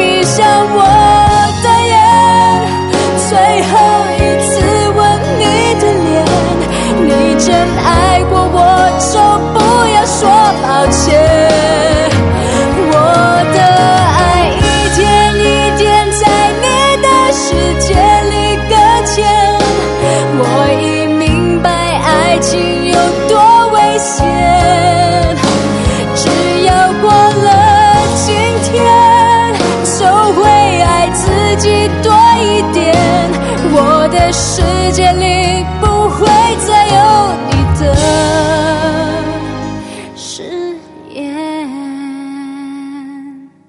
闭上我的眼，最后一次吻你的脸。你真爱过我，就不要说抱歉。我的爱一点一点在你的世界里搁浅，我已明白爱情有多危险。只要过了今天，就会爱自己多一点。我的世界里